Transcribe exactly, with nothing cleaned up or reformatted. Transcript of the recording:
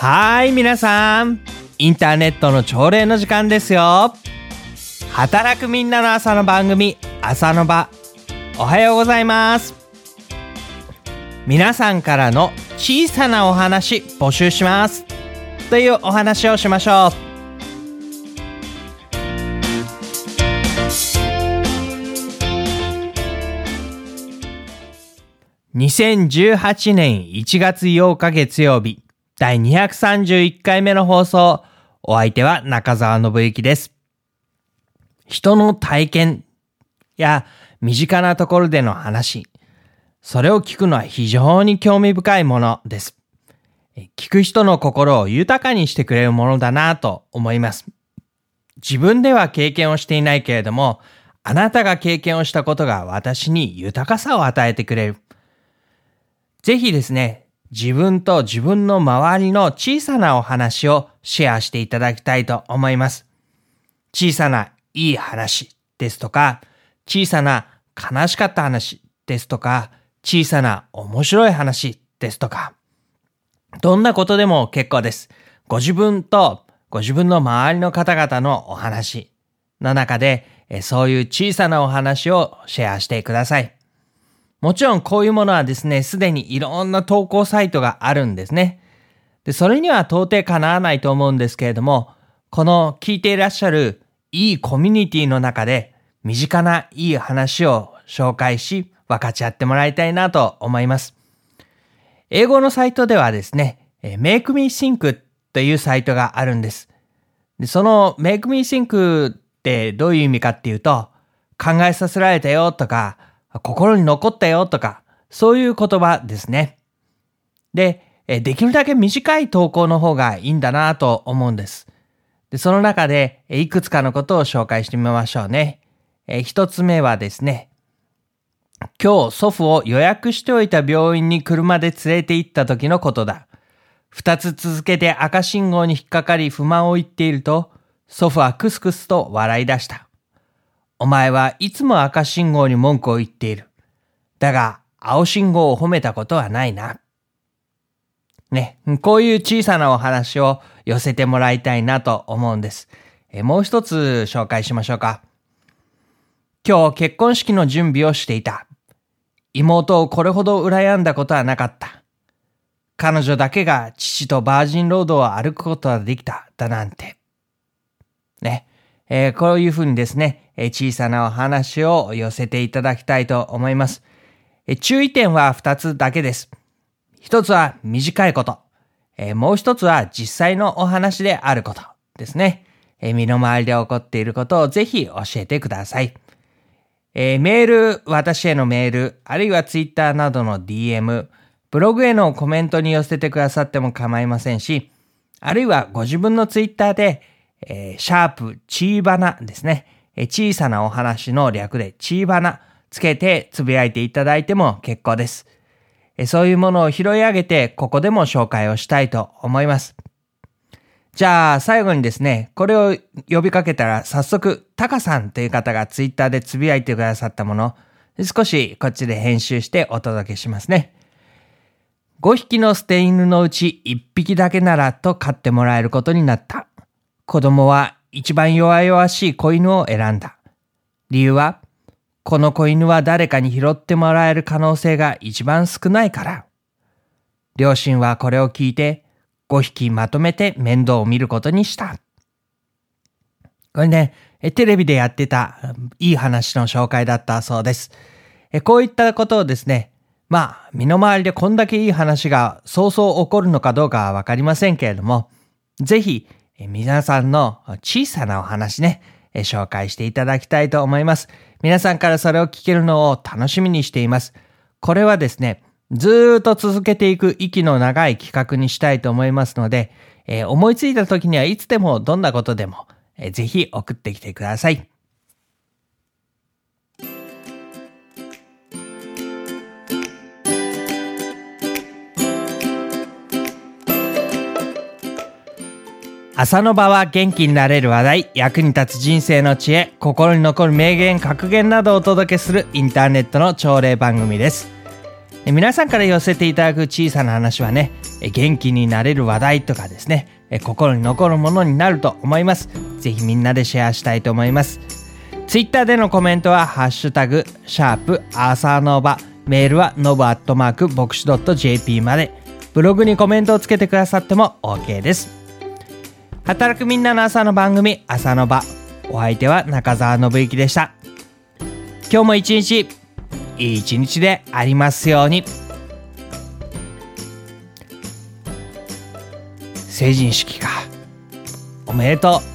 はーい皆さん、インターネットの朝礼の時間ですよ。働くみんなの朝の番組、朝の場。おはようございます。皆さんからの小さなお話募集しますというお話をしましょう。にせんじゅうはちねんいちがつようか月曜日、だいにひゃくさんじゅういっかいめの放送。お相手は中澤信之です。人の体験や身近なところでの話、それを聞くのは非常に興味深いものです。聞く人の心を豊かにしてくれるものだなと思います。自分では経験をしていないけれども、あなたが経験をしたことが私に豊かさを与えてくれる。ぜひですね、自分と自分の周りの小さなお話をシェアしていただきたいと思います。小さないい話ですとか、小さな悲しかった話ですとか、小さな面白い話ですとか、どんなことでも結構です。ご自分とご自分の周りの方々のお話の中で、そういう小さなお話をシェアしてください。もちろんこういうものはですね、すでにいろんな投稿サイトがあるんですね。で、それには到底かなわないと思うんですけれども、この聞いていらっしゃるいいコミュニティの中で身近ないい話を紹介し分かち合ってもらいたいなと思います。英語のサイトではですね、Make Me Think というサイトがあるんです。で、その Make Me Think ってどういう意味かっていうと、考えさせられたよとか、心に残ったよとか、そういう言葉ですね。で、できるだけ短い投稿の方がいいんだなと思うんです。で、その中でいくつかのことを紹介してみましょうね。え一つ目はですね、今日祖父を予約しておいた病院に車で連れて行った時のことだ。二つ続けて赤信号に引っかかり不満を言っていると、祖父はクスクスと笑い出した。お前はいつも赤信号に文句を言っている。だが、青信号を褒めたことはないな。ね、こういう小さなお話を寄せてもらいたいなと思うんです。えもう一つ紹介しましょうか。今日結婚式の準備をしていた。妹をこれほど羨んだことはなかった。彼女だけが父とバージンロードを歩くことができた、だなんて。ね。えー、こういうふうにですね、えー、小さなお話を寄せていただきたいと思います。えー、注意点はふたつだけです。一つは短いこと、えー、もう一つは実際のお話であることですね。えー、身の回りで起こっていることをぜひ教えてください。えー、メール、私へのメール、あるいはツイッターなどの ディーエム、ブログへのコメントに寄せてくださっても構いませんし、あるいはご自分のツイッターでえー、シャープチーバナですね、えー。小さなお話の略でチーバナつけてつぶやいていただいても結構です。えー、そういうものを拾い上げてここでも紹介をしたいと思います。じゃあ最後にですね、これを呼びかけたら早速タカさんという方がツイッターでつぶやいてくださったもの、少しこっちで編集してお届けしますね。ごひきの捨て犬のうちいっぴきだけならと飼ってもらえることになった。子供は一番弱々しい子犬を選んだ。理由は、この子犬は誰かに拾ってもらえる可能性が一番少ないから。両親はこれを聞いて、ごひきまとめて面倒を見ることにした。これね、テレビでやってたいい話の紹介だったそうです。こういったことをですね、まあ、身の回りでこんだけいい話がそうそう起こるのかどうかはわかりませんけれども、ぜひ、皆さんの小さなお話ね、紹介していただきたいと思います。皆さんからそれを聞けるのを楽しみにしています。これはですね、ずーっと続けていく息の長い企画にしたいと思いますので、えー、思いついた時にはいつでもどんなことでも、えー、ぜひ送ってきてください。朝の場は元気になれる話題、役に立つ人生の知恵、心に残る名言、格言などをお届けするインターネットの朝礼番組です。 え皆さんから寄せていただく小さな話はね、え元気になれる話題とかですね、え心に残るものになると思います。ぜひみんなでシェアしたいと思います。ツイッターでのコメントはハッシュタグシャープ朝ノバ、メールはノブアットマーク牧師 .jp まで、ブログにコメントをつけてくださっても OK です。働くみんなの朝の番組朝ノバ、お相手は中澤信之でした。今日も一日いい一日でありますように。成人式か、おめでとう。